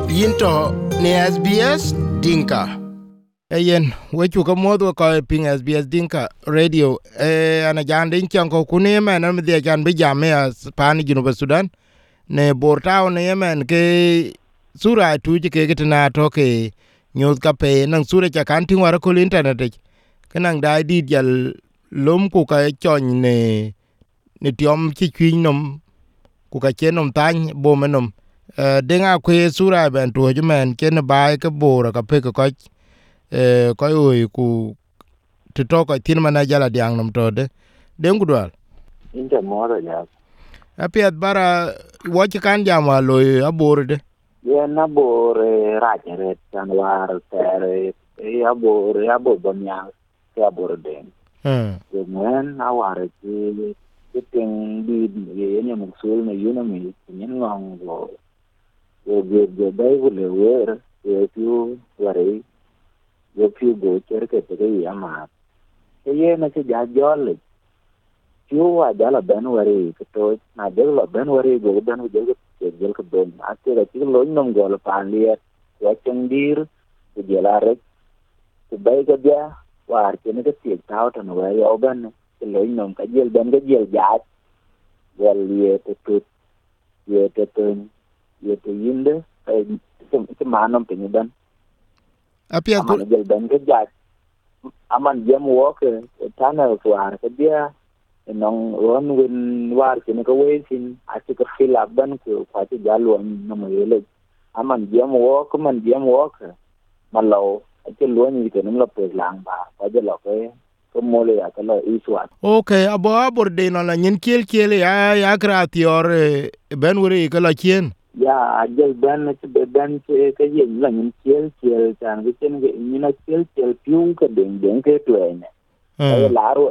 Yinto ni SBS Dinka. Eyen wechu ka modho ko ping SBS Dinka radio ana jande chanko kune men am de jan be jame pan Junuba Sudan ne bortao ne yemen ke sura tuji ke gitna to ke news ka pe nang sura cha kan tin war ko internet kanang dai di jal lom ku ka chon ne tiom chi kwin nom ku ka chenom tan bo menom denga kwe sura ben to jumen ken bai ka bora ka pe ko ko oi ku to ko tin mana jala diang nom to de den gudwal inja mora ya apiat bara wo kan jama lo abor de ye na bore rajere tanwar tere ya bo bonya ya bor den ye men aware ti ting di ye ne musul ne yuna mi nyen ngong go dai le wer ye tu ware ye pi go cherke te ya ma ye na se ja jole Chua jala ben wari to na jala ben wari go ben go jel ko ben ate ga ti lo nom go la pandia ya chendir ku jela re ku bai ga dia war ke ne ti taw tan wa yo ben ti lo nom ka jel ben ga jel ja gel ye te tu ye te ten ye te yinde ai ti manom pe ni ben apiat ko jel ben ga ja aman jam wo ke tana war ke dia nong ron win war ke ko we sin ati ko fila ban ko kwati jalo no mo yele aman jam wo ko man jam wo ke malo ati lo ni ke no pe lang ba ko je lo ke ko mo le ya ko lo iswa okay abor de no la nyen kel ya kratior ben wori ko la chien ya ajel ban ti be ban ke yin la nyen kel tan ke chen ke ni na kel piu ke den ke to ne ay laro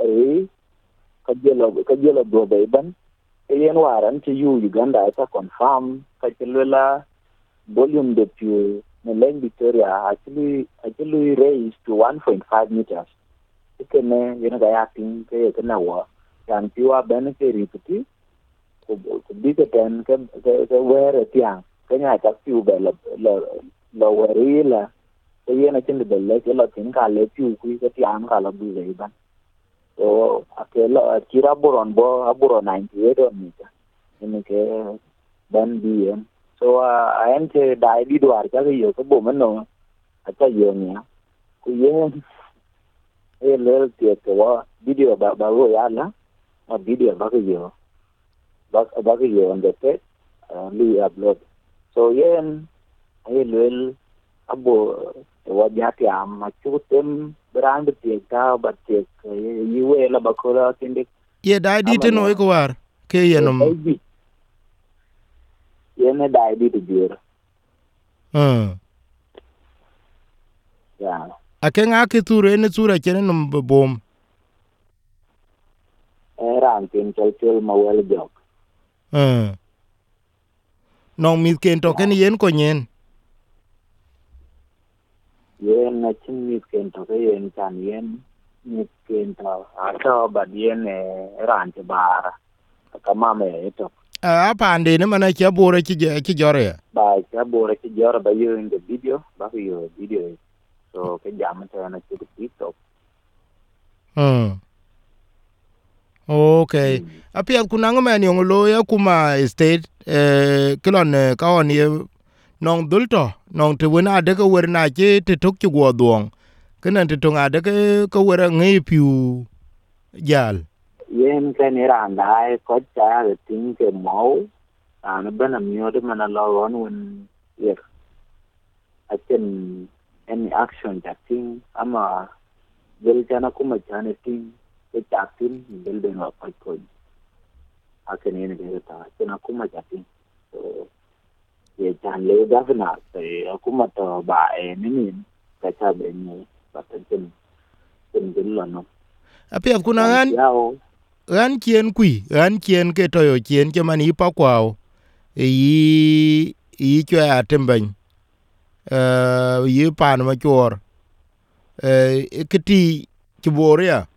kajelo do ban yen waran ti Uganda ta confirm kajelo volume de pu ne Lake Victoria actually raised to 1.5 meters ikene yen ga yakin ke kana wa kan piwa ben ke ripiti ko bi ke ten ke were tiang kenya ta piu be lo were la yen a tin de le ke lo tin ka le piu ku ke tiang ka lo bi le ban so akelo akira buron 98 on mita ini ke ban bien so ayan ke dai di duar ka yo ko bo mano ata yo nya ku ye le ke wa video ba ro ya la a video ba yo on the set li upload so yen le abo wa jati am chutem brand te ka batte yiwe la bakora tinde ye dai di teno ko war ke yenom yene dai di jira ya akenga ke ture ne sura chene nom bom ran tin chol mawel jok nong mit ken to ken yen ko nyen yen na chin mit ken to ke yen kan yen mit ken to ato bad yen ran te bara kama me to a pande ne mana cha bore chi jore ba cha bore chi jore ba yo in the video ba yo video so ke jam ta na chi TikTok okay apia kunango men yong lo ya kuma state kilon ka on ye nong dulto nong te wona de ko werna che te tok chu go duong kenen te tonga de ko wera ngi piu jal yen ke ni ran dai ko cha de tin ke mo an ben am yo de mana lo ron when ye I can any action that thing ama del jana kuma jana thing ke cha tin del de no ko akan ni de ta jana kuma jati so ye chan le governor se kuma to ba ni ka cha be ni ba tin del lo no apia kunangan ran kien ke toyo kien ke mani pa kwao yi chwa atemban yi pan ma chor kiti kiboria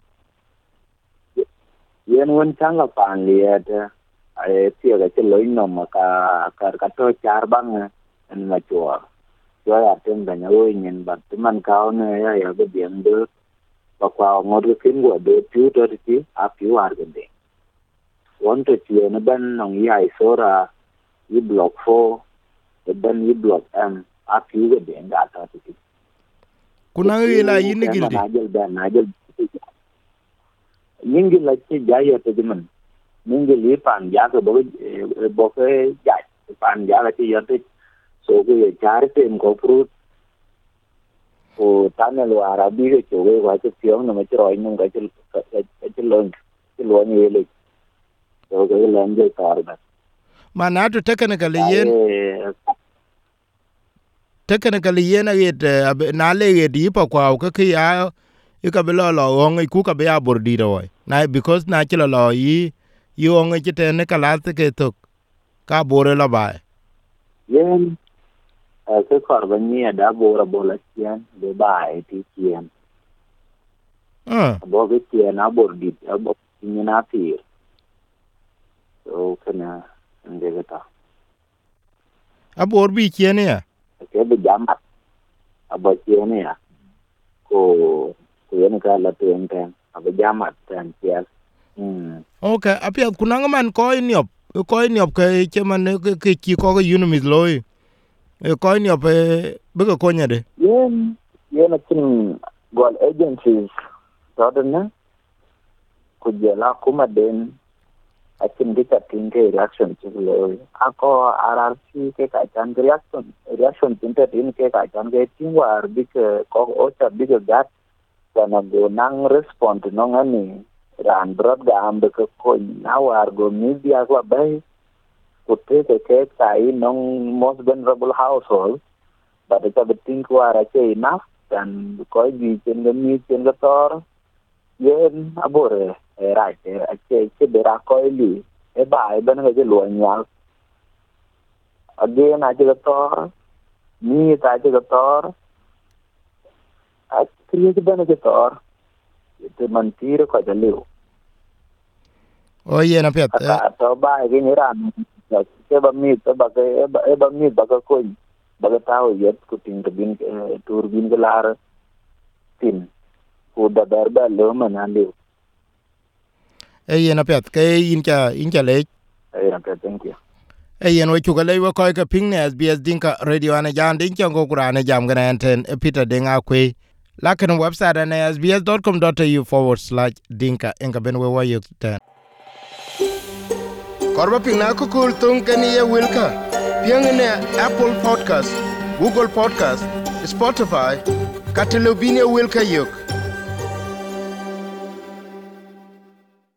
yen won changa pan liet ai tie ga che loin no ma ka to char bang en ma chua ya tem da nyawo nyen bat man kaw ne ya be bien de ba kwa ngor kin go de tu to ti a pi war de want to see na ban nong ya isora yi block 4 the ban yi block m a pi go de ga ta ti kuna ila yin gildi yingi la ci jaya te man ningi li pan ja ko bo ke ja pan ja la ci yote so ko ye char tem ko fruit o tanel wa arabi ke cho we wa ci pion na ma ci roy nung ga ci lon ci lo ni le so ko le nje tar ba mana to technically yen ayet na le ye di pa kwa ka ya ka belo lo on ku ka be abor di ro na because na ci lo yi on ci te ne kala ke to ka bore la ba yen ke kor ba ni da bora bola kien de ba ti kien bo ke kien abor di abo ni na ti so kana ande ta abor bi kien ya ke be jamat abo kien ya ko yen ka la ten abo jamat ten yes okay apia kunang man ko niop ke cheman ke ki ko unimid loy ko niop be ko nyade yen tin gol agencies rodna ko jela kuma den akin dita tinge reaction to loy ako RRC ke ka chan reaction tinta tin ke ka chan ke tinwar big ko ocha big gat kana go nang respond no ngani ran brod ga ambe ko na war go media ko bay ko te ke kai nong most vulnerable household but it have think war che enough dan ko gi chen ga mi chen ga tor yen abore right che bera ko li e bai ben ga lo nyal again a ga tor ni ta ga tor a kriye ben ga tor te mentir ko da liu oye na pet to ba ge ni ran ke ba mi to ba ke ba mi ba ko ba ga taw yet ku tin ga bin tur bin ga lar tin ku da darba lo man liu na pet ke incha le na pet thank you yen we chuka le we ko ka ping ne SBS Dinka radio ana jan din chango kurane jam gana enten Peter Denga kwe lakin website ana sbs.com.au/dinka enga ben we wayo ten korba ping na ko kul tung kani ye wilka piang ne Apple Podcast, Google Podcast, Spotify, Catalognia wilka yok